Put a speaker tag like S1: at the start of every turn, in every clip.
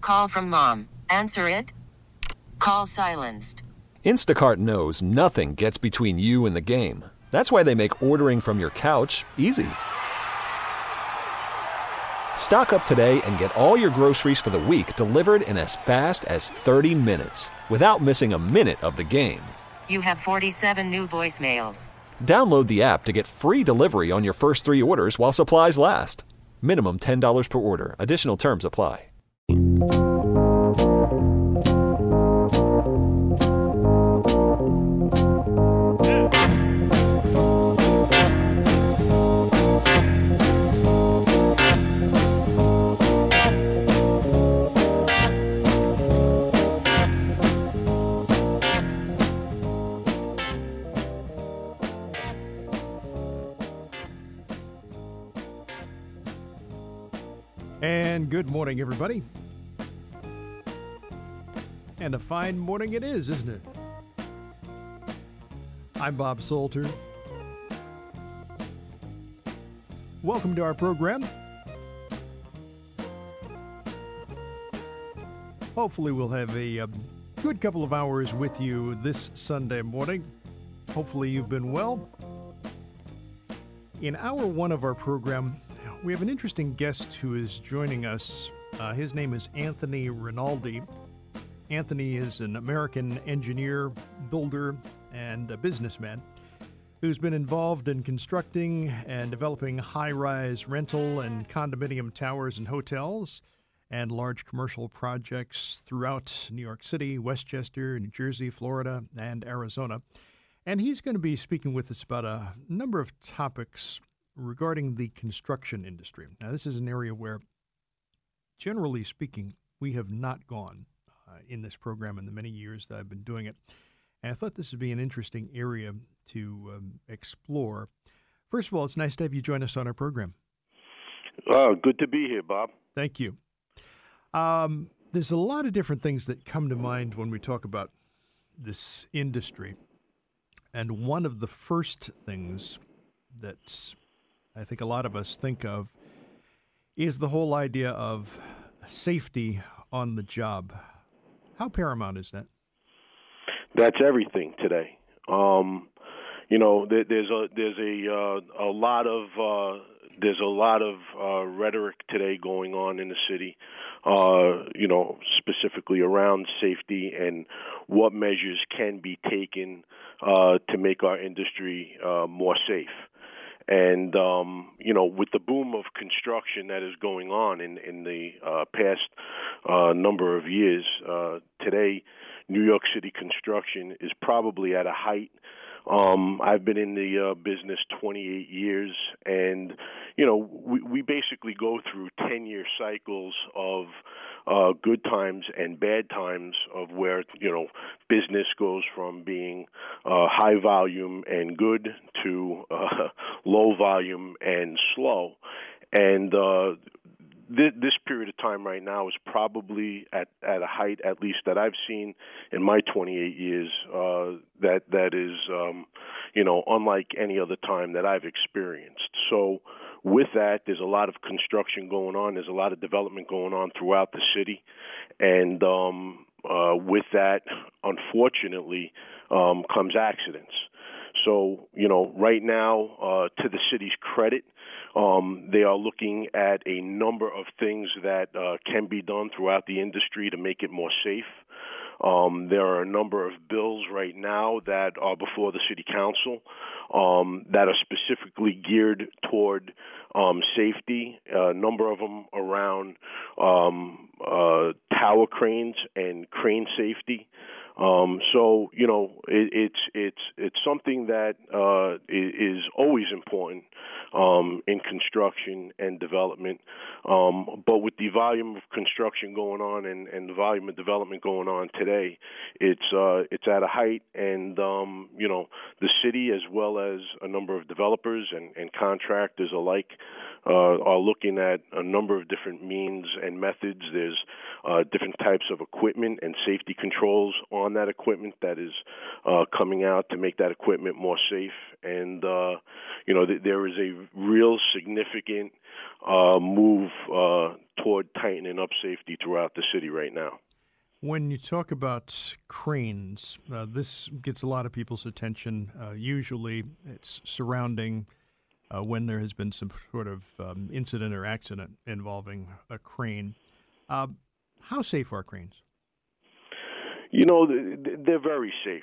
S1: Call from mom. Answer it. Call silenced.
S2: Instacart knows nothing gets between you and the game. That's why they make ordering from your couch easy. Stock up today and get all your groceries for the week delivered in as fast as 30 minutes without missing a minute of the game.
S1: You have 47 new voicemails.
S2: Download the app to get free delivery on your first 3 orders while supplies last. Minimum $10 per order. Additional terms apply.
S3: And good morning, everybody. And a fine morning it is, isn't it? I'm Bob Salter. Welcome to our program. Hopefully we'll have a good couple of hours with you this Sunday morning. Hopefully you've been well. In hour one of our program, we have an interesting guest who is joining us. His name is Anthony Rinaldi. Anthony is an American engineer, builder, and a businessman who's been involved in constructing and developing high-rise rental and condominium towers and hotels and large commercial projects throughout New York City, Westchester, New Jersey, Florida, and Arizona. And he's going to be speaking with us about a number of topics regarding the construction industry. Now, this is an area where, generally speaking, we have not gone in this program in the many years that I've been doing it. And I thought this would be an interesting area to explore. First of all, it's nice to have you join us on our program.
S4: Good to be here, Bob.
S3: Thank you. There's a lot of different things that come to mind when we talk about this industry. And one of the first things that I think a lot of us think of is the whole idea of safety on the job. How paramount is that?
S4: That's everything today. There's a lot of rhetoric today going on in the city, specifically around safety and what measures can be taken to make our industry more safe. And, with the boom of construction that is going on in the past number of years, today, New York City construction is probably at a height. I've been in the business 28 years, and, we basically go through 10-year cycles of good times and bad times of where, business goes from being high volume and good to low volume and slow. And this period of time right now is probably at a height, at least that I've seen in my 28 years, that is, unlike any other time that I've experienced. So with that, there's a lot of construction going on. There's a lot of development going on throughout the city. And with that, unfortunately, comes accidents. So, right now, to the city's credit, they are looking at a number of things that can be done throughout the industry to make it more safe. There are a number of bills right now that are before the city council that are specifically geared toward safety, a number of them around tower cranes and crane safety. It's something that is always important in construction and development. But with the volume of construction going on and the volume of development going on today, it's at a height, and the city as well as a number of developers and contractors alike are looking at a number of different means and methods. There's different types of equipment and safety controls on that equipment that is coming out to make that equipment more safe. And, there is a real significant move toward tightening up safety throughout the city right now.
S3: When you talk about cranes, this gets a lot of people's attention. Usually it's surrounding when there has been some sort of incident or accident involving a crane. How safe are cranes?
S4: They're very safe.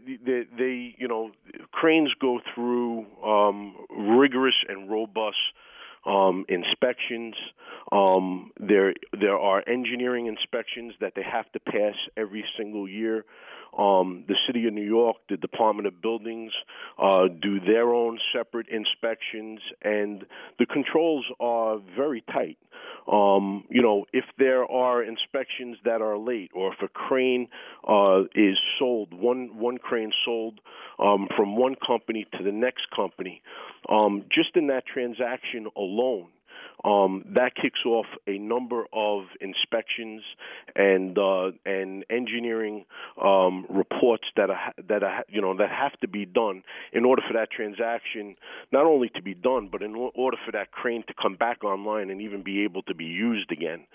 S4: Cranes go through rigorous and robust inspections. There are engineering inspections that they have to pass every single year. The City of New York, the Department of Buildings, do their own separate inspections, and the controls are very tight. If there are inspections that are late, or if a crane is sold, one crane sold from one company to the next company, just in that transaction alone, that kicks off a number of inspections and engineering reports that have to be done in order for that transaction not only to be done, but in order for that crane to come back online and even be able to be used again.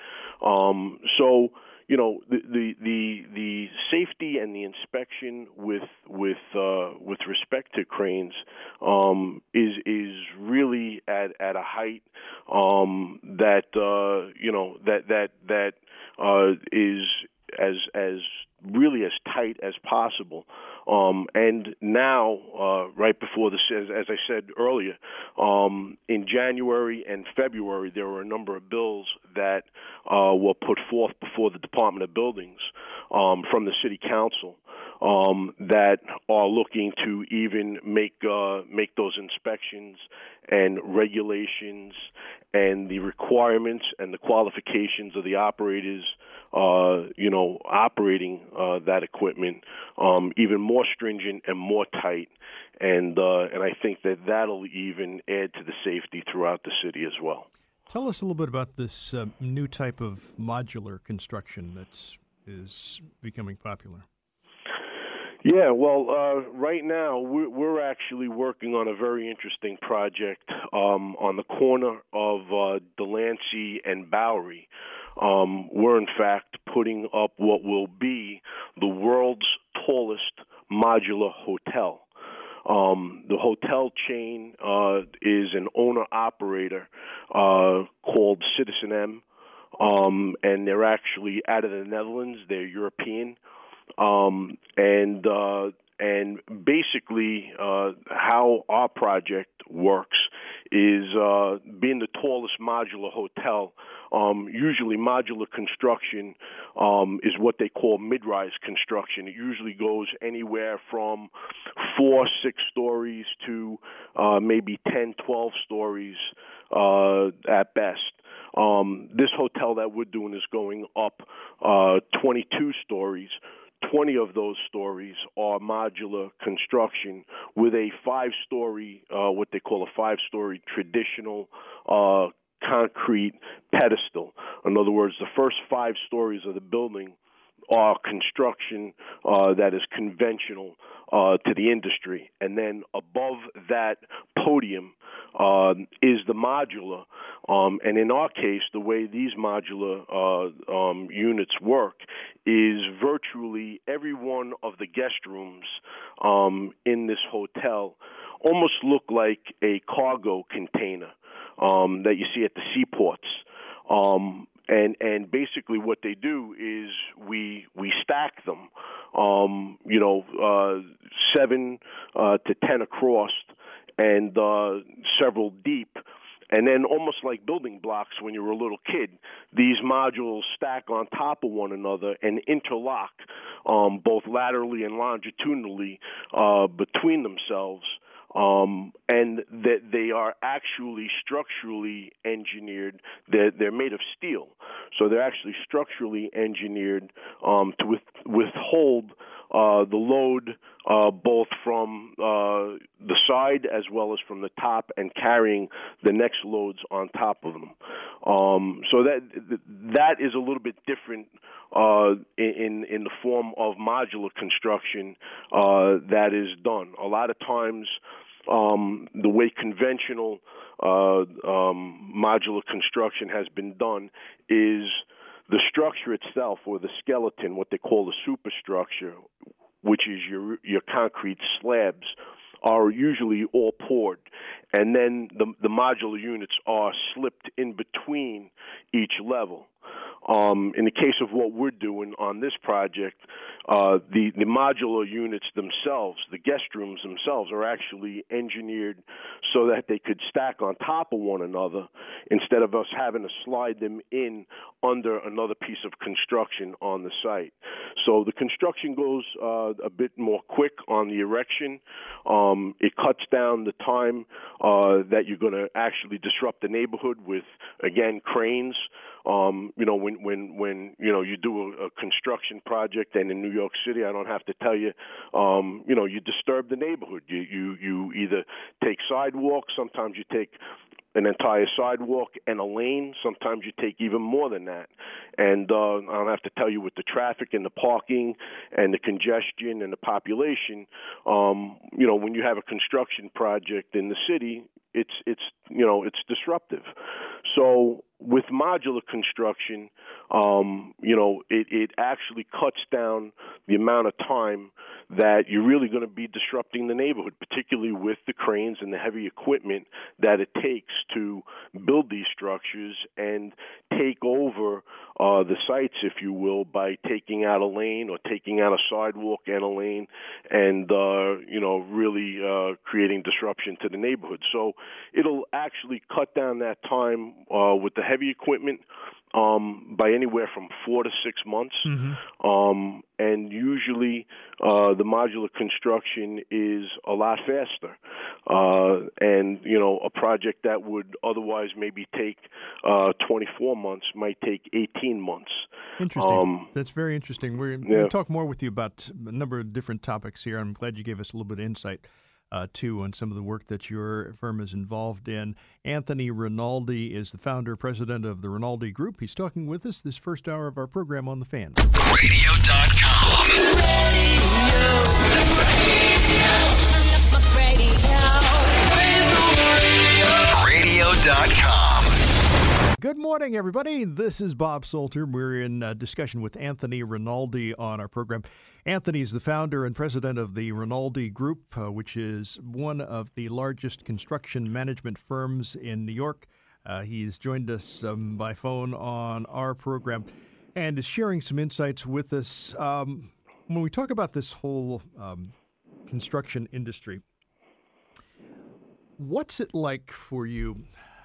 S4: The safety and the inspection with respect to cranes is really at a height that is as really as tight as possible. And now, right before this, as I said earlier, in January and February, there were a number of bills that were put forth before the Department of Buildings from the City Council that are looking to even make those inspections and regulations and the requirements and the qualifications of the operators, operating that equipment even more stringent and more tight, and I think that'll even add to the safety throughout the city as well.
S3: Tell us a little bit about this new type of modular construction that is becoming popular.
S4: Yeah, well, right now we're actually working on a very interesting project on the corner of Delancey and Bowery. We're, in fact, putting up what will be the world's tallest modular hotel. The hotel chain is an owner-operator called Citizen M, and they're actually out of the Netherlands. They're European. And basically how our project works is being the tallest modular hotel. Usually modular construction is what they call mid-rise construction. It usually goes anywhere from 4-6 stories to maybe 10, 12 stories at best. This hotel that we're doing is going up 22 stories. 20 of those stories are modular construction with a 5-story, what they call a 5-story traditional concrete pedestal. In other words, the first 5 stories of the building are construction that is conventional to the industry. And then above that podium is the modular. And in our case, the way these modular units work is virtually every one of the guest rooms in this hotel almost look like a cargo container that you see at the seaports. And basically what they do is we stack them, 7 to 10 across and several deep. And then almost like building blocks when you were a little kid, these modules stack on top of one another and interlock both laterally and longitudinally between themselves. And that they are actually structurally engineered. They're made of steel, so they're actually structurally engineered to withhold the load both from the side as well as from the top and carrying the next loads on top of them. So that is a little bit different in the form of modular construction that is done. A lot of times the way conventional modular construction has been done is the structure itself, or the skeleton, what they call the superstructure, which is your concrete slabs, are usually all poured, and then the modular units are slipped in between each level. In the case of what we're doing on this project, the modular units themselves, the guest rooms themselves, are actually engineered so that they could stack on top of one another instead of us having to slide them in under another piece of construction on the site. So the construction goes a bit more quick on the erection. It cuts down the time that you're going to actually disrupt the neighborhood with, again, cranes. When you do a construction project, and in New York City, I don't have to tell you, you disturb the neighborhood. You either take sidewalks, sometimes you take an entire sidewalk and a lane. Sometimes you take even more than that. And I don't have to tell you, with the traffic and the parking and the congestion and the population, when you have a construction project in the city, it's disruptive. So with modular construction, it actually cuts down the amount of time that you're really going to be disrupting the neighborhood, particularly with the cranes and the heavy equipment that it takes to build these structures and take over the sites, if you will, by taking out a lane or taking out a sidewalk and a lane and, really creating disruption to the neighborhood. So it'll actually cut down that time with the heavy equipment by anywhere from 4 to 6 months. Mm-hmm. And usually the modular construction is a lot faster. And a project that would otherwise maybe take 24 months might take 18 months.
S3: Interesting. That's very interesting. We're going to talk more with you about a number of different topics here. I'm glad you gave us a little bit of insight too, on some of the work that your firm is involved in. Anthony Rinaldi is the founder, president of the Rinaldi Group. He's talking with us this first hour of our program on The Fan.
S5: Radio.com. Radio.com.
S3: Good morning, everybody. This is Bob Salter. We're in discussion with Anthony Rinaldi on our program. Anthony is the founder and president of the Rinaldi Group, which is one of the largest construction management firms in New York. He's joined us by phone on our program and is sharing some insights with us. When we talk about this whole construction industry, what's it like for you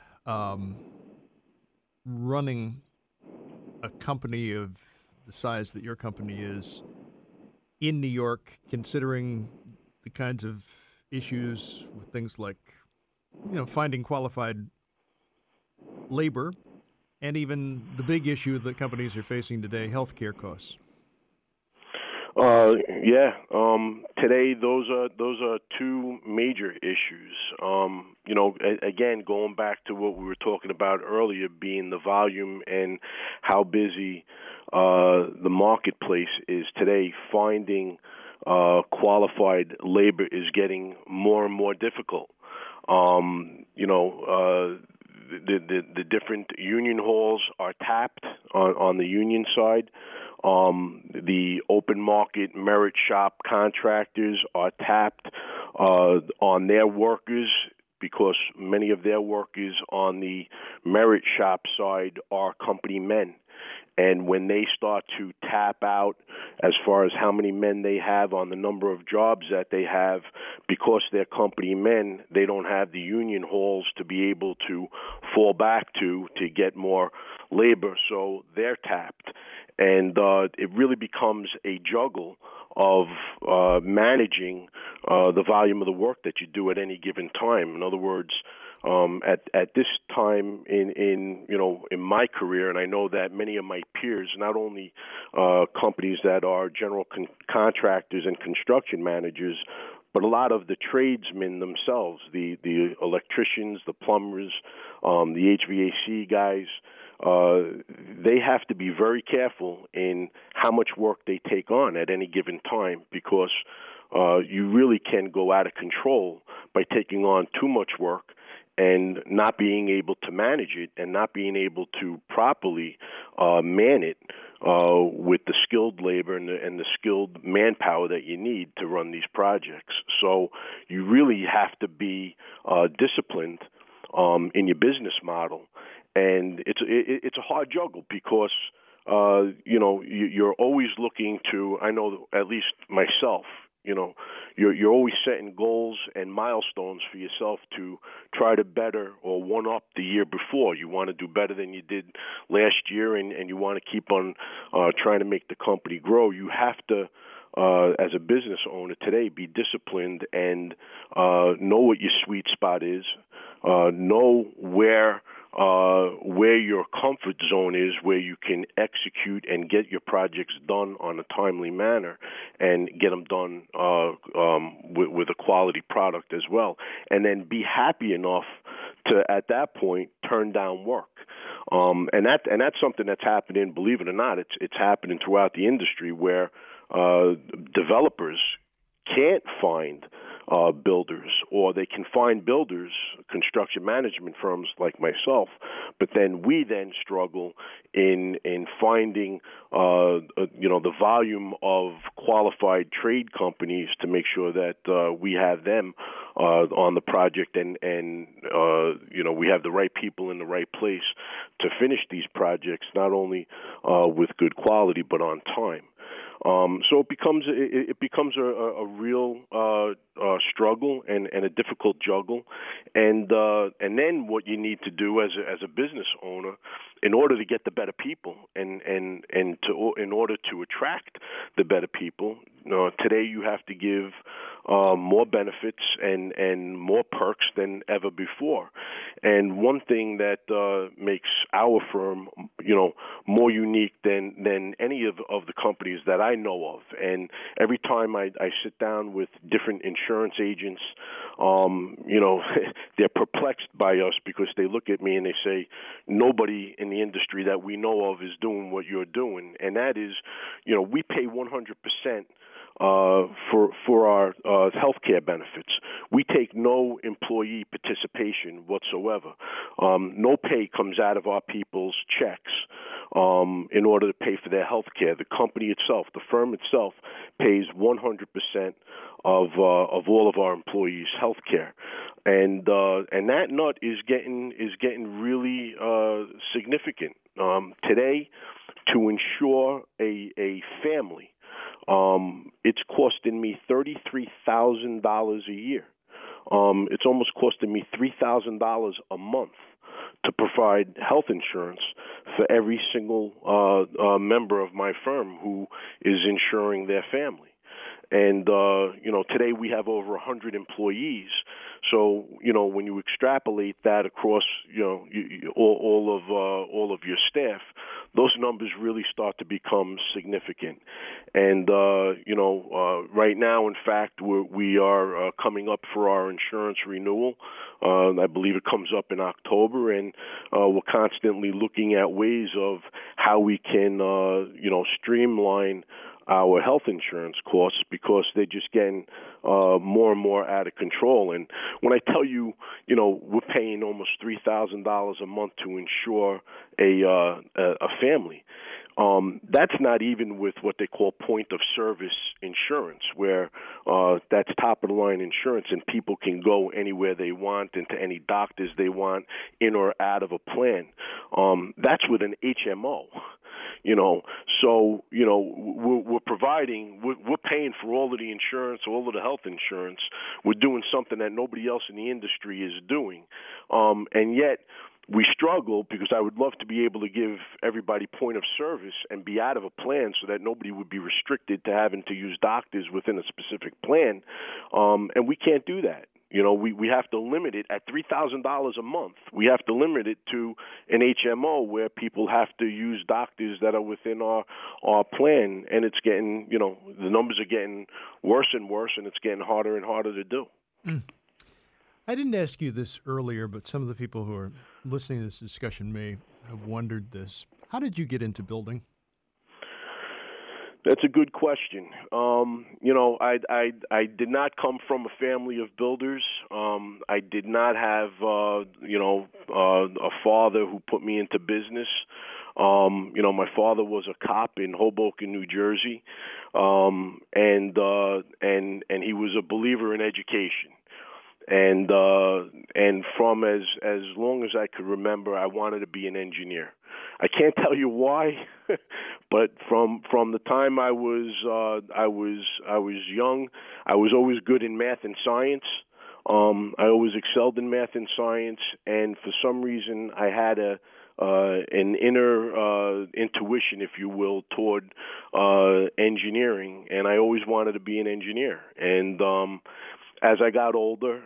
S3: running a company of the size that your company is in New York, considering the kinds of issues with things like, finding qualified labor, and even the big issue that companies are facing today, healthcare costs?
S4: Today those are two major issues. Again, going back to what we were talking about earlier, being the volume and how busy the marketplace is today, finding qualified labor is getting more and more difficult. The different union halls are tapped on the union side. The open market merit shop contractors are tapped on their workers, because many of their workers on the merit shop side are company men. And when they start to tap out as far as how many men they have on the number of jobs that they have, because they're company men, they don't have the union halls to be able to fall back to get more labor, so they're tapped. And it really becomes a juggle of managing the volume of the work that you do at any given time. In other words, At this time in my career, and I know that many of my peers, not only companies that are general contractors and construction managers, but a lot of the tradesmen themselves, the electricians, the plumbers, the HVAC guys, they have to be very careful in how much work they take on at any given time, because you really can go out of control by taking on too much work and not being able to manage it and not being able to properly man it with the skilled labor and the skilled manpower that you need to run these projects. So you really have to be disciplined in your business model, and it's a hard juggle because you're always looking to. I know, at least myself, you're always setting goals and milestones for yourself to try to better or one up the year before. You want to do better than you did last year, and you want to keep on trying to make the company grow. You have to, as a business owner today, be disciplined and know what your sweet spot is, know where your comfort zone is, where you can execute and get your projects done on a timely manner and get them done with a quality product as well. And then be happy enough to, at that point, turn down work. And that's something that's happening, believe it or not, it's happening throughout the industry where developers can't find builders, or they can find builders, construction management firms like myself, but then we struggle in finding the volume of qualified trade companies to make sure that we have them on the project and we have the right people in the right place to finish these projects, not only with good quality but on time. So it becomes a real struggle and a difficult juggle, and then what you need to do as a business owner, in order to get the better people and in order to attract the better people, today you have to give more benefits and more perks than ever before. And one thing that makes our firm, more unique than any of the companies that I know of. And every time I sit down with different insurance agents, they're perplexed by us because they look at me and they say, nobody in the industry that we know of is doing what you're doing. And that is, we pay 100% for our health care benefits. We take no employee participation whatsoever. No pay comes out of our people's checks in order to pay for their health care. The company itself, the firm itself, pays 100% of all of our employees' health care. And that nut is getting really significant. Today, to insure a family, it's costing me $33,000 a year. It's almost costing me $3,000 a month to provide health insurance for every single member of my firm who is insuring their family. And today we have over 100 employees. So when you extrapolate that across all of your staff, those numbers really start to become significant. And right now, in fact, we are coming up for our insurance renewal. I believe it comes up in October, and we're constantly looking at ways of how we can streamline our health insurance costs, because they're just getting more and more out of control. And when I tell you, we're paying almost $3,000 a month to insure a family, that's not even with what they call point of service insurance, where that's top of the line insurance, and people can go anywhere they want and to any doctors they want, in or out of a plan. That's with an HMO. So we're providing, we're paying for all of the insurance, all of the health insurance. We're doing something that nobody else in the industry is doing, and yet we struggle, because I would love to be able to give everybody point of service and be out of a plan so that nobody would be restricted to having to use doctors within a specific plan, and we can't do that. You know, we have to limit it at $3,000 a month. We have to limit it to an HMO where people have to use doctors that are within our plan, and it's getting, you know, the numbers are getting worse and worse, and it's getting harder and harder to do.
S3: I didn't ask you this earlier, but some of the people who are listening to this discussion may have wondered this. How did you get into building?
S4: That's a good question. You know, I did not come from a family of builders. I did not have a father who put me into business. You know, my father was a cop in Hoboken, New Jersey, and he was a believer in education. And from as long as I could remember, I wanted to be an engineer. I can't tell you why, but from the time I was young, I was always good in math and science. I always excelled in math and science, and for some reason, I had an inner intuition, if you will, toward engineering, and I always wanted to be an engineer. And as I got older,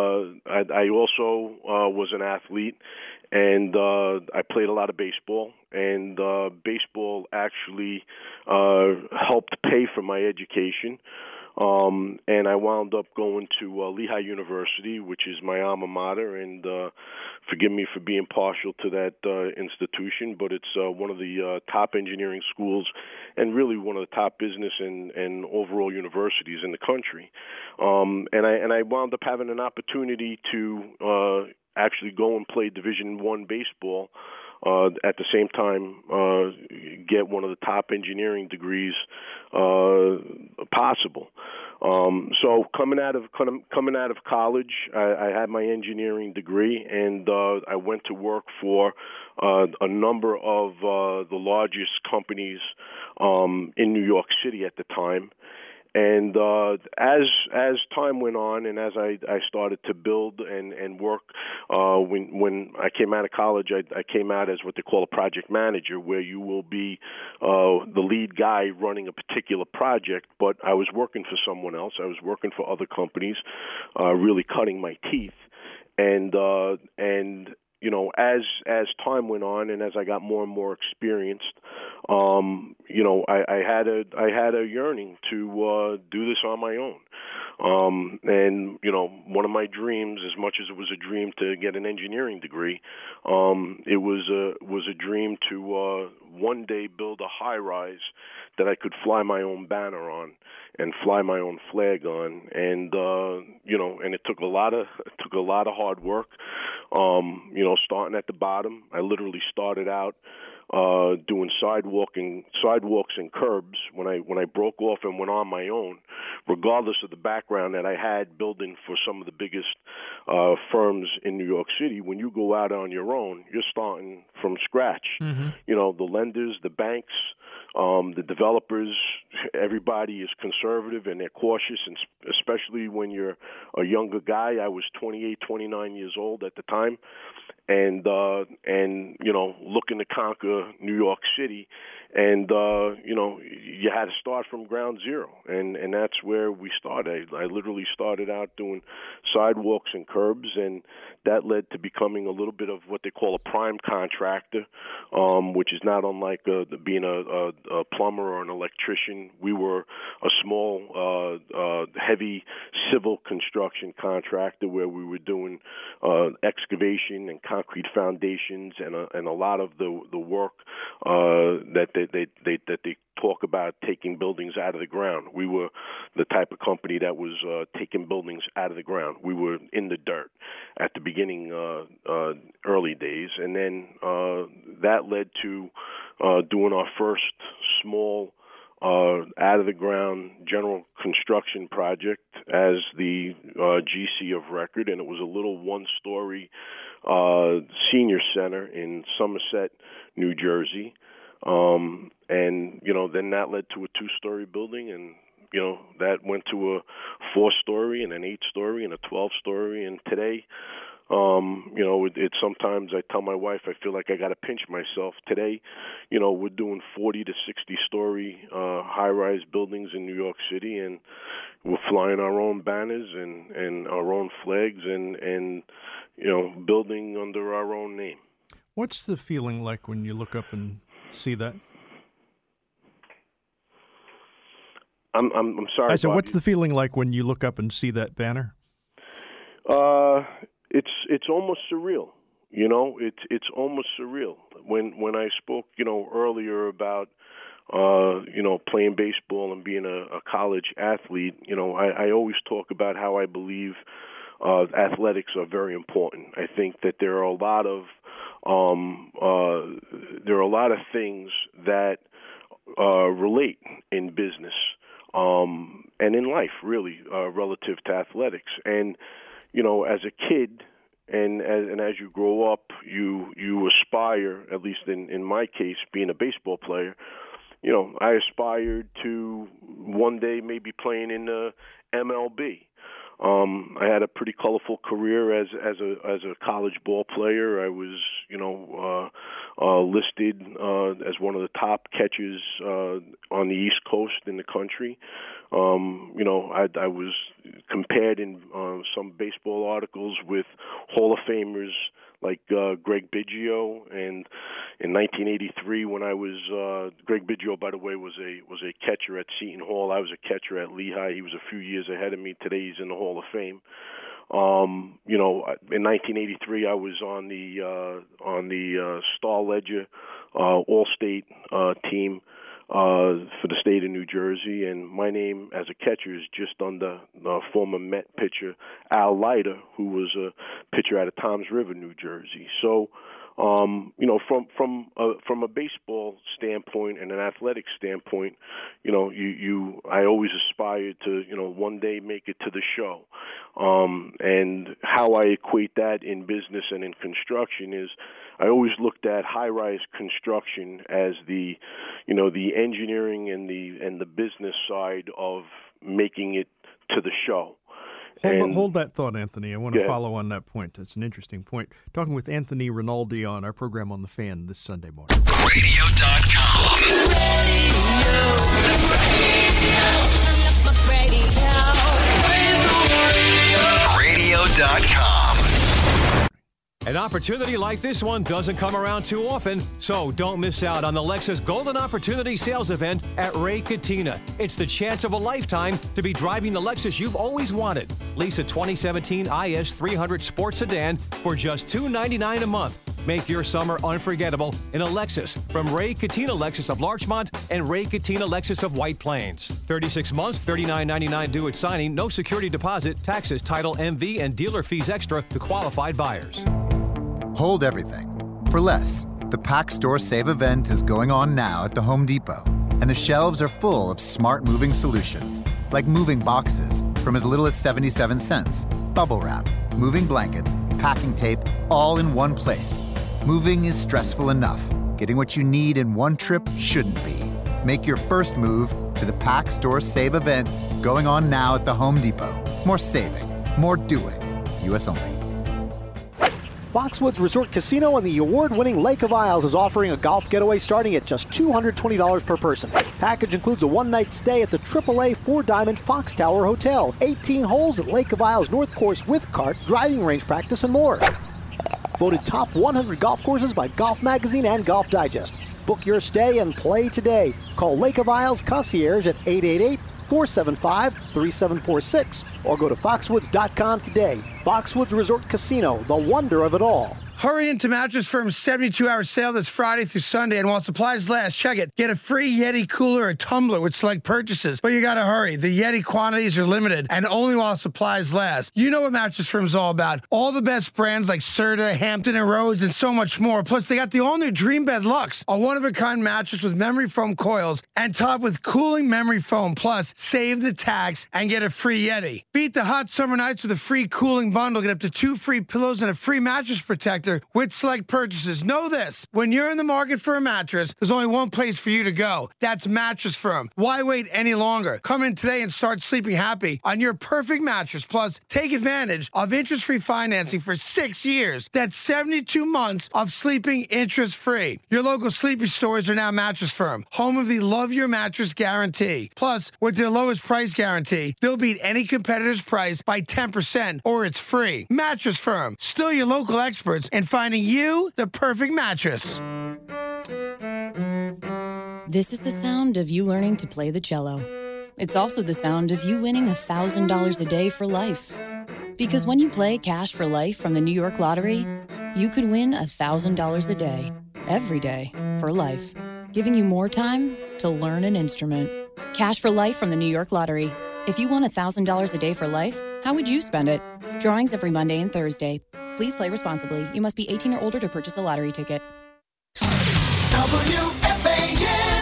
S4: I also was an athlete, and I played a lot of baseball, and baseball actually helped pay for my education. And I wound up going to Lehigh University, which is my alma mater, and forgive me for being partial to that institution, but it's one of the top engineering schools and really one of the top business and overall universities in the country. And I wound up having an opportunity to actually go and play Division I baseball. At the same time, get one of the top engineering degrees possible. So coming out of college, I had my engineering degree, and I went to work for a number of the largest companies in New York City at the time. And as time went on, and as I started to build and work, when I came out of college, I came out as what they call a project manager, where you will be the lead guy running a particular project. But I was working for someone else. I was working for other companies, really cutting my teeth. And you know, as time went on and as I got more and more experienced, you know, I had a yearning to do this on my own. And you know, one of my dreams, as much as it was a dream to get an engineering degree, it was a dream to one day build a high rise that I could fly my own banner on and fly my own flag on. And you know, and it took a lot of hard work. You know, starting at the bottom, I literally started out doing sidewalks and curbs when I broke off and went on my own, regardless of the background that I had building for some of the biggest firms in New York City. When you go out on your own, you're starting from scratch. Mm-hmm. You know, the lenders, the banks, the developers, everybody is conservative and they're cautious, and especially when you're a younger guy. I was 28, 29 years old at the time, and you know, looking to conquer New York City, and you know, you had to start from ground zero, and that's where we started. I literally started out doing sidewalks and curbs, and that led to becoming a little bit of what they call a prime contractor, which is not unlike being a plumber or an electrician. We were a small, heavy civil construction contractor where we were doing excavation and concrete foundations and a lot of the work that they talk about taking buildings out of the ground. We were the type of company that was taking buildings out of the ground. We were in the dirt at the beginning, early days, and then that led to doing our first small out-of-the-ground general construction project as the GC of record, and it was a little one-story senior center in Somerset, New Jersey. And, you know, then that led to a 2-story building, and, you know, that went to a 4-story and an 8-story and a 12-story. And today, It's sometimes I tell my wife I feel like I got to pinch myself. Today, we're doing 40 to 60-story high-rise buildings in New York City, and we're flying our own banners and our own flags and building under our own name.
S3: What's the feeling like when you look up and see that?
S4: I'm sorry.
S3: I said,
S4: Bobby.
S3: what's the feeling like when you look up and see that banner?
S4: It's almost surreal. It's almost surreal. When I spoke, earlier about playing baseball and being a college athlete, I always talk about how I believe athletics are very important. I think that there are a lot of things that relate in business and in life, really, relative to athletics. And as a kid, and as you grow up, you aspire, at least in my case, being a baseball player, I aspired to one day maybe playing in the MLB. I had a pretty colorful career as a college ball player. I was, listed as one of the top catchers on the East Coast in the country. I was compared in some baseball articles with Hall of Famers like Greg Biggio, and in 1983, when I was Greg Biggio, by the way, was a catcher at Seton Hall. I was a catcher at Lehigh. He was a few years ahead of me. Today, he's in the Hall of Fame. In 1983, I was on the Star Ledger All-State team for the state of New Jersey, and my name as a catcher is just under former Met pitcher Al Leiter, who was a pitcher out of Toms River, New Jersey. So, from a baseball standpoint and an athletic standpoint, I always aspired to one day make it to the show, and how I equate that in business and in construction is I always looked at high-rise construction as the engineering and the business side of making it to the show.
S3: Hold that thought, Anthony. I want to follow on that point. That's an interesting point. Talking with Anthony Rinaldi on our program on The Fan this Sunday morning.
S5: Radio.com. Radio.com.
S6: An opportunity like this one doesn't come around too often, so don't miss out on the Lexus Golden Opportunity Sales Event at Ray Catena. It's the chance of a lifetime to be driving the Lexus you've always wanted. Lease a 2017 IS 300 Sport Sedan for just $299 a month. Make your summer unforgettable in a Lexus from Ray Catena Lexus of Larchmont and Ray Catena Lexus of White Plains. 36 months, $39.99 due at signing, no security deposit, taxes, title, MV, and dealer fees extra to qualified buyers.
S7: Hold everything. For less, the Pack Store Save event is going on now at the Home Depot, and the shelves are full of smart moving solutions, like moving boxes from as little as 77 cents, bubble wrap, moving blankets, packing tape, all in one place. Moving is stressful enough. Getting what you need in one trip shouldn't be. Make your first move to the Pack Store Save event going on now at the Home Depot. More saving, more doing. U.S. only.
S8: Foxwoods Resort Casino and the award-winning Lake of Isles is offering a golf getaway starting at just $220 per person. Package includes a one-night stay at the AAA 4-Diamond Fox Tower Hotel, 18 holes at Lake of Isles North Course with cart, driving range practice, and more. Voted top 100 golf courses by Golf Magazine and Golf Digest. Book your stay and play today. Call Lake of Isles Concierge at 888-475-3746 or go to foxwoods.com today. Foxwoods Resort Casino, the wonder of it all.
S9: Hurry into Mattress Firm's 72-hour sale this Friday through Sunday, and while supplies last, check it. Get a free Yeti cooler or tumbler with select purchases. But you gotta hurry. The Yeti quantities are limited, and only while supplies last. You know what Mattress Firm's all about. All the best brands like Serta, Hampton & Rhodes, and so much more. Plus, they got the all-new Dream Bed Luxe, a one-of-a-kind mattress with memory foam coils and topped with cooling memory foam. Plus, save the tax and get a free Yeti. Beat the hot summer nights with a free cooling bundle. Get up to 2 free pillows and a free mattress protector factor with select purchases. Know this. When you're in the market for a mattress, there's only one place for you to go. That's Mattress Firm. Why wait any longer? Come in today and start sleeping happy on your perfect mattress. Plus, take advantage of interest-free financing for 6 years. That's 72 months of sleeping interest-free. Your local sleepy stores are now Mattress Firm, home of the Love Your Mattress guarantee. Plus, with their lowest price guarantee, they'll beat any competitor's price by 10% or it's free. Mattress Firm, still your local experts in finding you the perfect mattress.
S10: This is the sound of you learning to play the cello. It's also the sound of you winning $1,000 a day for life. Because when you play Cash for Life from the New York Lottery, you could win $1,000 a day, every day, for life, giving you more time to learn an instrument. Cash for Life from the New York Lottery. If you won $1,000 a day for life, how would you spend it? Drawings every Monday and Thursday. Please play responsibly. You must be 18 or older to purchase a lottery ticket.
S11: WFAN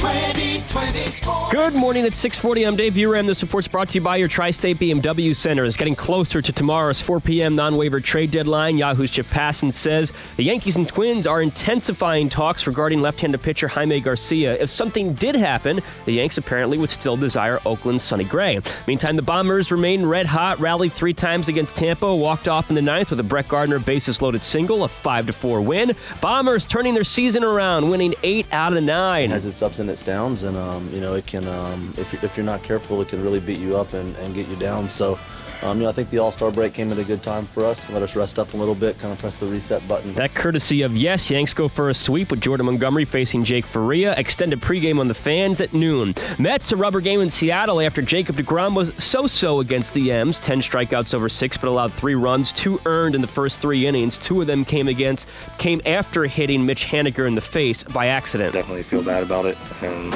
S11: 2020 Sports.
S12: Good morning at 6:40. I'm Dave Uram. This report's brought to you by your Tri-State BMW Center. It's getting closer to tomorrow's 4 p.m. non-waiver trade deadline. Yahoo's Chip Passon says the Yankees and Twins are intensifying talks regarding left-handed pitcher Jaime Garcia. If something did happen, the Yanks apparently would still desire Oakland's Sonny Gray. Meantime, the Bombers remain red hot, rallied 3 times against Tampa, walked off in the 9th with a Brett Gardner bases-loaded single, a 5-4 win. Bombers turning their season around, winning 8 out of 9.
S13: It has its ups and its downs, and it can, if you're not careful, it can really beat you up and get you down. So, I think the All-Star break came at a good time for us. Let us rest up a little bit, kind of press the reset button.
S12: That courtesy of Yes. Yanks go for a sweep with Jordan Montgomery facing Jake Faria. Extended pregame on the Fans at noon. Mets a rubber game in Seattle after Jacob deGrom was so-so against the M's. 10 strikeouts over 6, but allowed 3 runs, 2 earned in the first 3 innings. 2 of them came after hitting Mitch Haniger in the face by accident.
S14: Definitely feel bad about it, and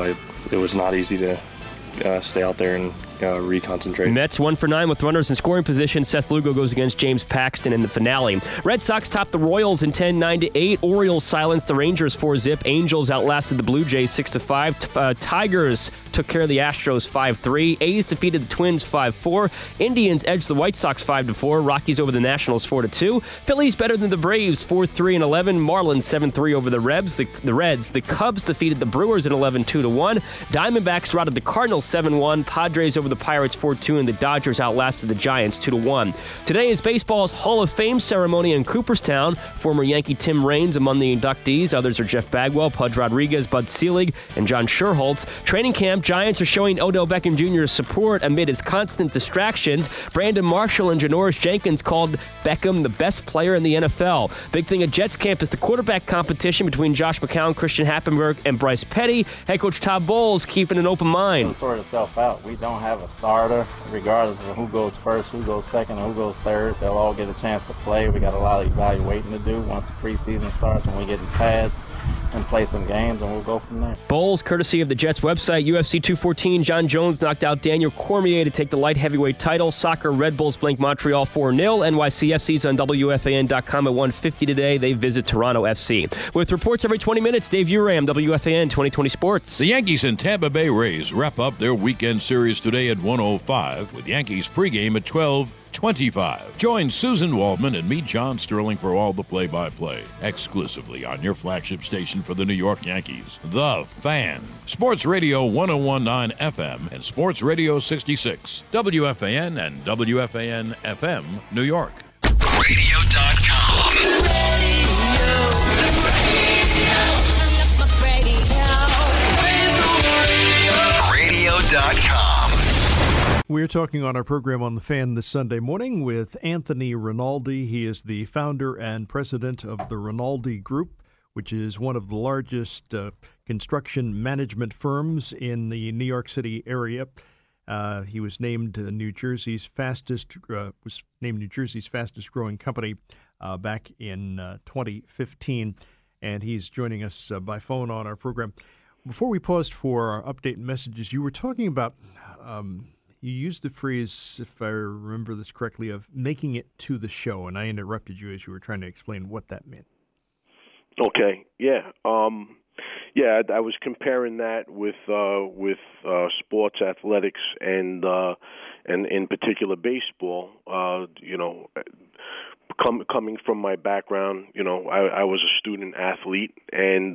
S14: it was not easy to stay out there and reconcentrate.
S12: Mets 1 for 9 with runners in scoring position. Seth Lugo goes against James Paxton in the finale. Red Sox topped the Royals in 10, 9-8. Orioles silenced the Rangers 4-zip. Angels outlasted the Blue Jays 6-5. Tigers took care of the Astros 5-3. A's defeated the Twins 5-4. Indians edged the White Sox 5-4. Rockies over the Nationals 4-2. Phillies better than the Braves 4-3-11. Marlins 7-3 over the Reds. The Cubs defeated the Brewers in 11 2-1. Diamondbacks routed the Cardinals 7-1. Padres over the Pirates 4-2, and the Dodgers outlasted the Giants 2-1. Today is baseball's Hall of Fame ceremony in Cooperstown. Former Yankee Tim Raines among the inductees. Others are Jeff Bagwell, Pudge Rodriguez, Bud Selig, and John Schuerholz. Training camp, Giants are showing Odell Beckham Jr.'s support amid his constant distractions. Brandon Marshall and Janoris Jenkins called Beckham the best player in the NFL. Big thing at Jets camp is the quarterback competition between Josh McCown, Christian Happenberg, and Bryce Petty. Head coach Todd Bowles keeping an open mind.
S15: It'll sort itself out. We don't have a starter, regardless of who goes first, who goes second, or who goes third. They'll all get a chance to play. We got a lot of evaluating to do once the preseason starts, when we get in pads and play some games, and we'll go from there.
S12: Bowles, courtesy of the Jets website. UFC 214, John Jones knocked out Daniel Cormier to take the light heavyweight title. Soccer, Red Bulls blank Montreal 4-0. NYCFC's on WFAN.com at 1:50 today. They visit Toronto FC. With reports every 20 minutes, Dave Uram, WFAN 2020 Sports.
S16: The Yankees and Tampa Bay Rays wrap up their weekend series today at 1:05 with Yankees pregame at 12:25. Join Susan Waldman and me, John Sterling, for all the play-by-play, exclusively on your flagship station for the New York Yankees, The Fan. Sports Radio 101.9 FM and Sports Radio 66, WFAN and WFAN-FM, New York.
S5: Radio.com. Radio.com.
S3: We're talking on our program on The Fan this Sunday morning with Anthony Rinaldi. He is the founder and president of the Rinaldi Group, which is one of the largest construction management firms in the New York City area. He was named New Jersey's fastest growing company back in 2015, and he's joining us by phone on our program. Before we paused for our update and messages, you were talking about you used the phrase, if I remember this correctly, of making it to the show, and I interrupted you as you were trying to explain what that meant.
S4: Okay, yeah. I was comparing that with sports athletics and in particular baseball. coming from my background, I was a student athlete, and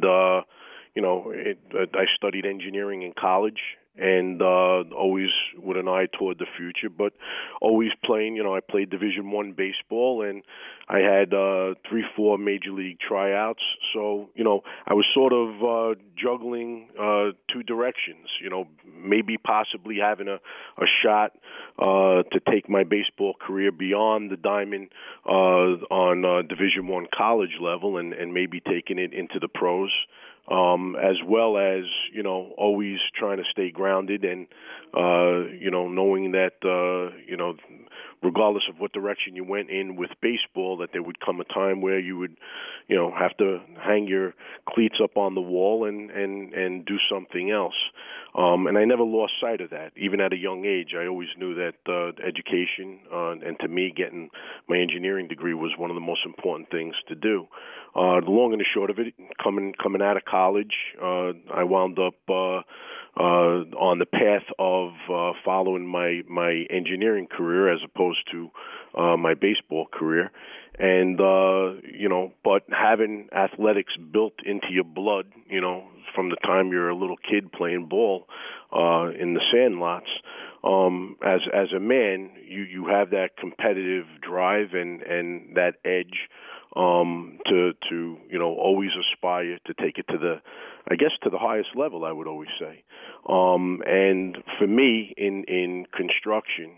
S4: I studied engineering in college, and always with an eye toward the future, but always playing. I played Division I baseball, and I had 3-4 major league tryouts. So I was sort of juggling two directions. Maybe possibly having a shot to take my baseball career beyond the diamond on Division I college level, and maybe taking it into the pros. As well as, always trying to stay grounded and, knowing that, regardless of what direction you went in with baseball, that there would come a time where you would, have to hang your cleats up on the wall and do something else. And I never lost sight of that. Even at a young age, I always knew that education, and to me, getting my engineering degree was one of the most important things to do. The long and the short of it, coming out of college, I wound up on the path of following my engineering career as opposed to my baseball career. And, but having athletics built into your blood, from the time you're a little kid playing ball in the sandlots, as a man, you have that competitive drive and that edge to always aspire to take it to the highest level, I would always say. And for me, in construction,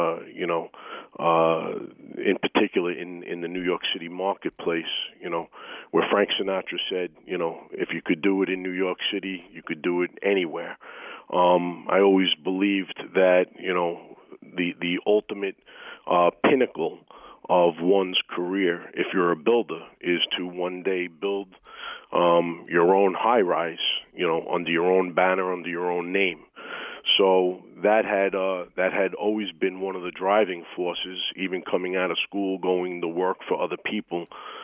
S4: in particular in the New York City marketplace, where Frank Sinatra said, if you could do it in New York City, you could do it anywhere. I always believed that, the ultimate pinnacle of one's career, if you're a builder, is to one day build your own high-rise, under your own banner, under your own name. So that had always been one of the driving forces, even coming out of school, going to work for other people.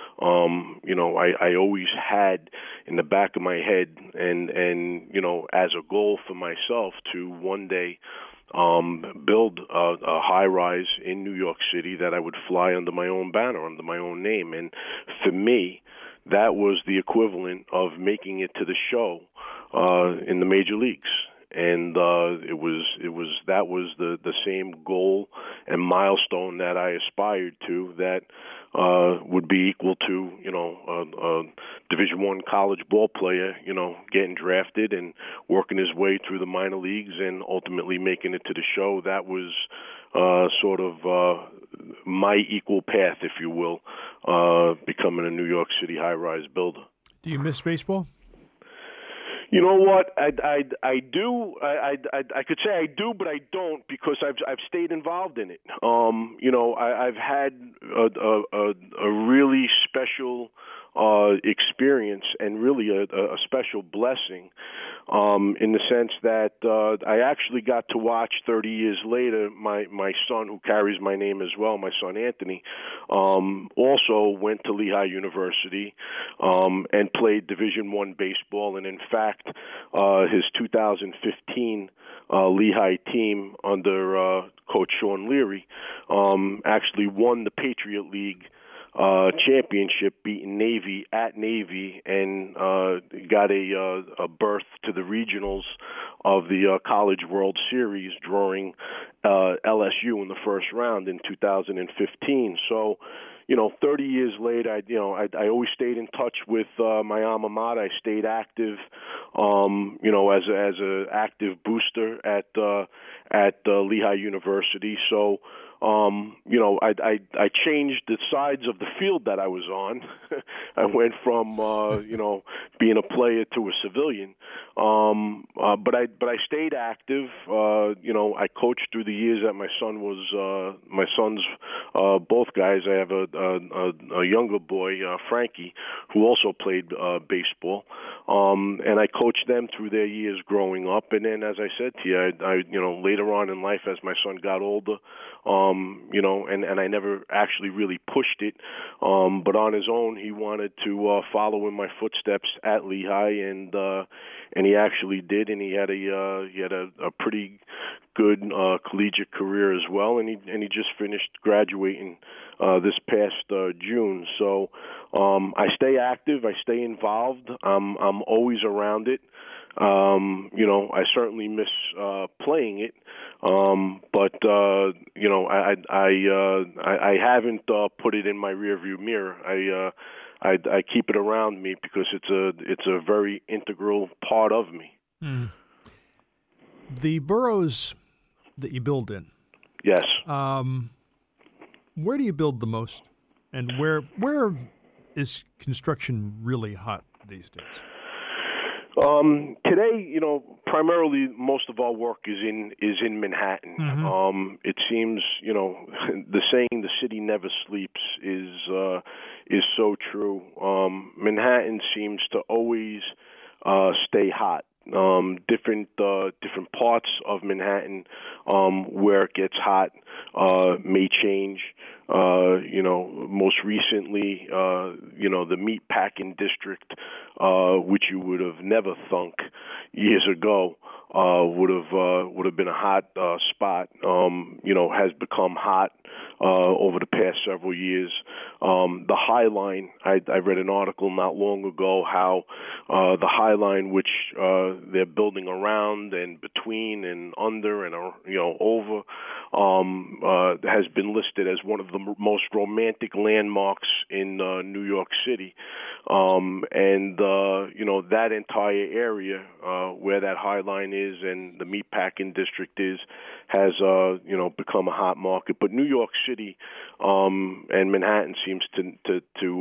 S4: I always had in the back of my head and as a goal for myself to one day build a high-rise in New York City that I would fly under my own banner, under my own name. And for me, that was the equivalent of making it to the show in the major leagues. And that was the same goal and milestone that I aspired to, that would be equal to a Division I college ball player, getting drafted and working his way through the minor leagues and ultimately making it to the show. That was sort of my equal path, if you will, becoming a New York City high-rise builder.
S3: Do you miss baseball?
S4: You know what? I do. I could say I do, but I don't, because I've stayed involved in it. I've had a really special experience and really a special blessing, in the sense that I actually got to watch 30 years later my son, who carries my name as well, my son Anthony, also went to Lehigh University and played Division I baseball, and in fact his 2015 Lehigh team under Coach Sean Leary actually won the Patriot League championship, beating Navy at Navy, and got a berth to the regionals of the College World Series, drawing LSU in the first round in 2015. So, 30 years later, I always stayed in touch with my alma mater. I stayed active, as a active booster at Lehigh University. So, I changed the sides of the field that I was on. I went from, being a player to a civilian. But I stayed active. I coached through the years that my son's both guys. I have a younger boy, Frankie, who also played baseball. And I coached them through their years growing up. And then, as I said to you, I later on in life, as my son got older, and I never actually really pushed it. But on his own, he wanted to follow in my footsteps at Lehigh, and he actually did, and he had a pretty good collegiate career as well, and he just finished graduating this past June. So I stay active, I stay involved. I'm always around it. I certainly miss playing it, but I haven't put it in my rearview mirror. I keep it around me because it's a very integral part of me.
S3: Mm. The boroughs that you build in.
S4: Yes.
S3: Where do you build the most, and where is construction really hot these days?
S4: Today, primarily most of our work is in Manhattan.
S3: Mm-hmm.
S4: It seems, the saying "the city never sleeps" is so true. Manhattan seems to always stay hot. Different parts of Manhattan where it gets hot may change. Most recently, the Meatpacking District, which you would have never thunk years ago would have been a hot spot, has become hot over the past several years. The High Line, I read an article not long ago how the High Line, which they're building around and between and under and over, has been listed as one of the most romantic landmarks in New York City. That entire area where that High Line is and the Meatpacking District has become a hot market. But New York City and Manhattan seems to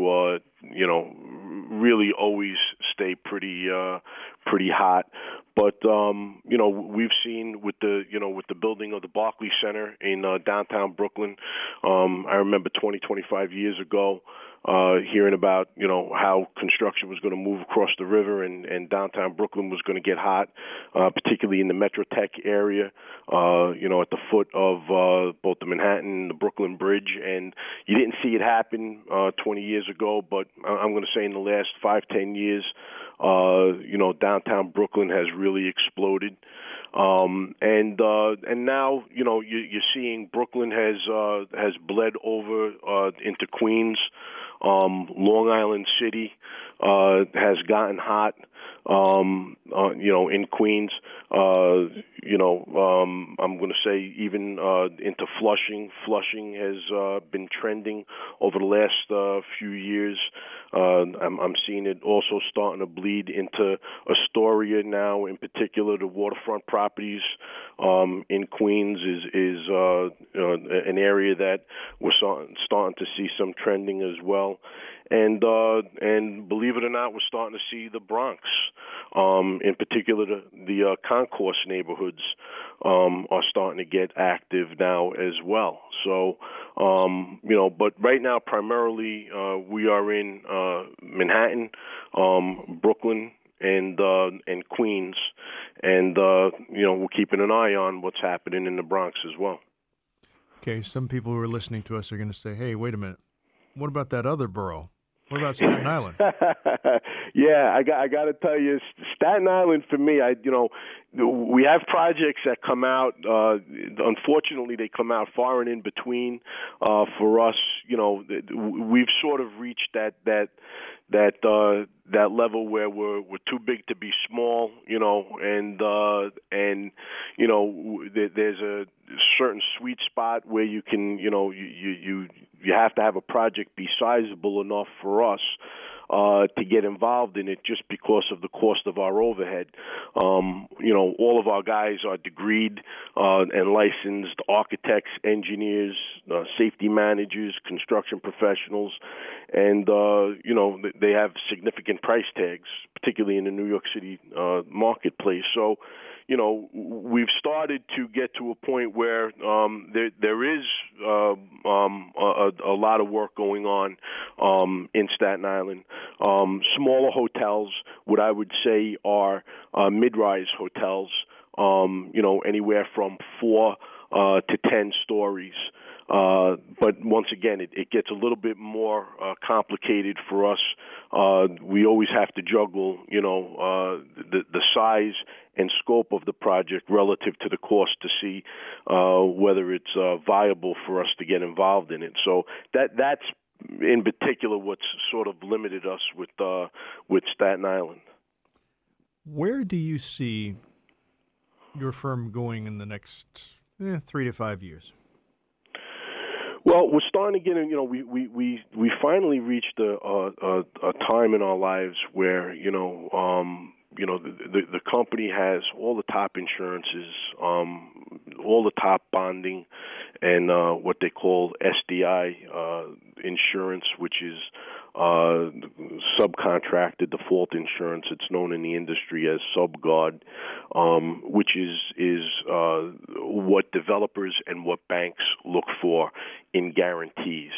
S4: really always stay pretty hot. But we've seen with the building of the Barclays Center in downtown Brooklyn. I remember 25 years ago hearing about how construction was going to move across the river and downtown Brooklyn was going to get hot, particularly in the Metro Tech area, at the foot of both the Manhattan and the Brooklyn Bridge. And you didn't see it happen 20 years ago, but I'm going to say in the last 5-10 years, downtown Brooklyn has really exploded. And now, you're seeing Brooklyn has bled over into Queens. Long Island City has gotten hot, in Queens. I'm going to say even into Flushing. Flushing has been trending over the last few years. I'm seeing it also starting to bleed into Astoria now. In particular, the waterfront properties in Queens is an area that we're starting to see some trending as well. And believe it or not, we're starting to see the Bronx, in particular the concourse neighborhoods, are starting to get active now as well. So, but right now, primarily, we are in Manhattan, Brooklyn, and Queens, and we're keeping an eye on what's happening in the Bronx as well.
S3: Okay, some people who are listening to us are going to say, "Hey, wait a minute. What about that other borough? What about Staten Island?"
S4: Yeah, I got to tell you, Staten Island for me, we have projects that come out. Unfortunately, they come out far and in between. For us, we've sort of reached that level where we're too big to be small, and there's a certain sweet spot where you can, you have to have a project be sizable enough for us to get involved in it just because of the cost of our overhead. All of our guys are degreed and licensed architects, engineers, safety managers, construction professionals, and, they have significant price tags, particularly in the New York City marketplace. So, we've started to get to a point where there is a lot of work going on in Staten Island. Smaller hotels, what I would say are mid-rise hotels, anywhere from 4 to 10 stories. But once again, it gets a little bit more complicated for us we always have to juggle, the size and scope of the project relative to the cost to see whether it's viable for us to get involved in it. So that's in particular what's sort of limited us with Staten Island.
S3: Where do you see your firm going in the next 3 to 5 years?
S4: Well, we're starting to get in. We finally reached a time in our lives where the company has all the top insurances, all the top bonding, and what they call SDI insurance, which is subcontracted default insurance. It's known in the industry as SubGuard, which is what developers and what banks look for in guarantees.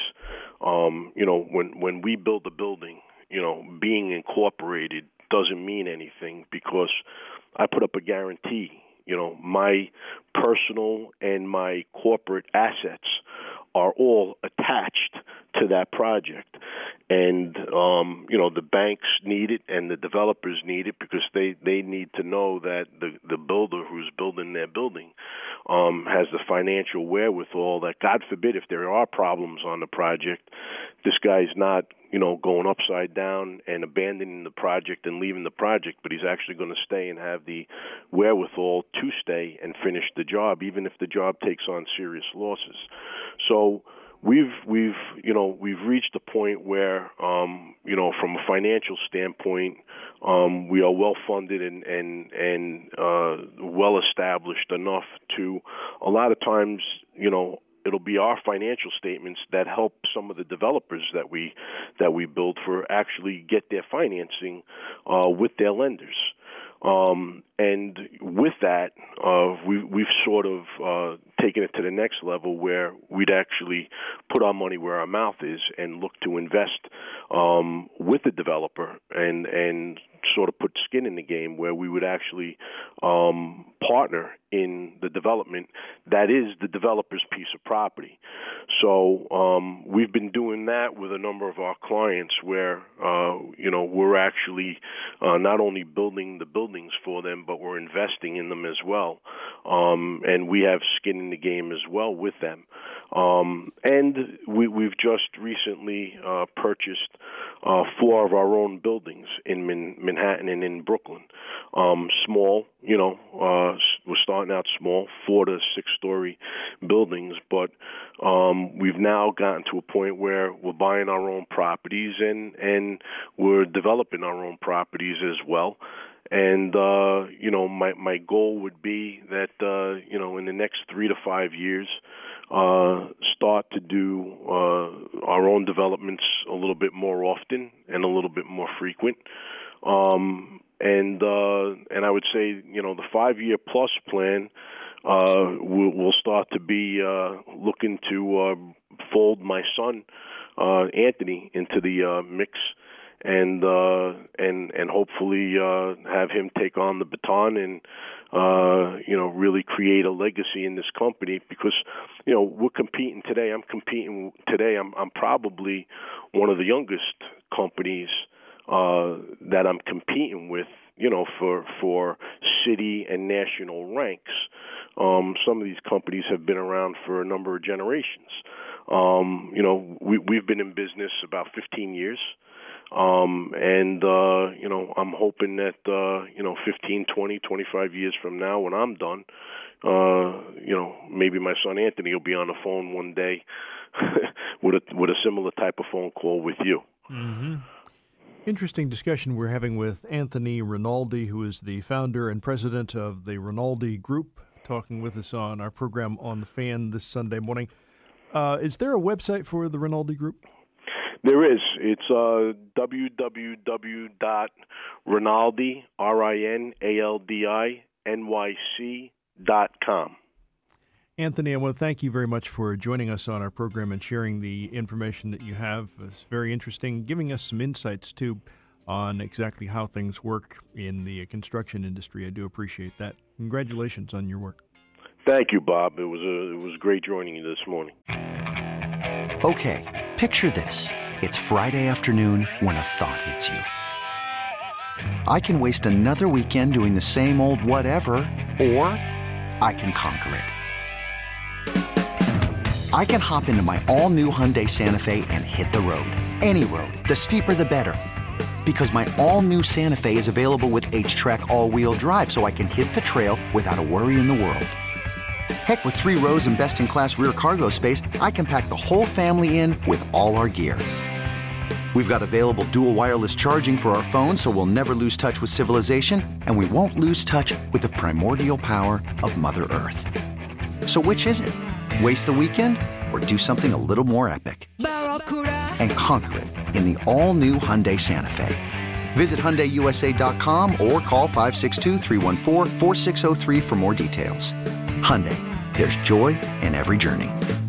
S4: When we build a building, being incorporated doesn't mean anything because I put up a guarantee. My personal and my corporate assets are all attached to that project. And, the banks need it and the developers need it because they need to know that the builder who's building their building has the financial wherewithal that, God forbid, if there are problems on the project, this guy's not, going upside down and abandoning the project and leaving the project, but he's actually going to stay and have the wherewithal to stay and finish the job, even if the job takes on serious losses. So we've reached a point where, from a financial standpoint, we are well funded and well established enough to, a lot of times, it'll be our financial statements that help some of the developers that we build for actually get their financing with their lenders. And with that, we've sort of taken it to the next level where we'd actually put our money where our mouth is and look to invest with the developer and sort of put skin in the game where we would actually partner in the development that is the developer's piece of property. So we've been doing that with a number of our clients where, we're actually not only building the buildings for them, but we're investing in them as well. And we have skin in the game as well with them. And we've just recently purchased 4 of our own buildings in Manhattan and in Brooklyn. Small, we're starting out small, 4 to 6 story buildings, but we've now gotten to a point where we're buying our own properties and we're developing our own properties as well. And, my goal would be that, in the next 3 to 5 years, start to do our own developments a little bit more often and a little bit more frequent. And I would say, the 5-year plus plan will start to be looking to fold my son, Anthony, into the mix. And hopefully have him take on the baton and really create a legacy in this company because we're competing today. I'm competing today. I'm probably one of the youngest companies that I'm competing with. For city and national ranks. Some of these companies have been around for a number of generations. We've been in business about 15 years. And I'm hoping that, 15, 20, 25 years from now when I'm done, maybe my son Anthony will be on the phone one day with a similar type of phone call with you.
S3: Mm-hmm. Interesting discussion we're having with Anthony Rinaldi, who is the founder and president of the Rinaldi Group, talking with us on our program on The Fan this Sunday morning. Is there a website for the Rinaldi Group?
S4: There is. It's www.rinaldi, RINALDI,
S3: Anthony, I want to thank you very much for joining us on our program and sharing the information that you have. It's very interesting, giving us some insights, too, on exactly how things work in the construction industry. I do appreciate that. Congratulations on your work.
S4: Thank you, Bob. It was great joining you this morning.
S17: Okay, picture this. It's Friday afternoon when a thought hits you. I can waste another weekend doing the same old whatever, or I can conquer it. I can hop into my all-new Hyundai Santa Fe and hit the road. Any road. The steeper, the better. Because my all-new Santa Fe is available with H-Track all-wheel drive, so I can hit the trail without a worry in the world. Heck, with 3 rows and best-in-class rear cargo space, I can pack the whole family in with all our gear. We've got available dual wireless charging for our phones, so we'll never lose touch with civilization, and we won't lose touch with the primordial power of Mother Earth. So which is it? Waste the weekend or do something a little more epic? And conquer it in the all-new Hyundai Santa Fe. Visit HyundaiUSA.com or call 562-314-4603 for more details. Hyundai, there's joy in every journey.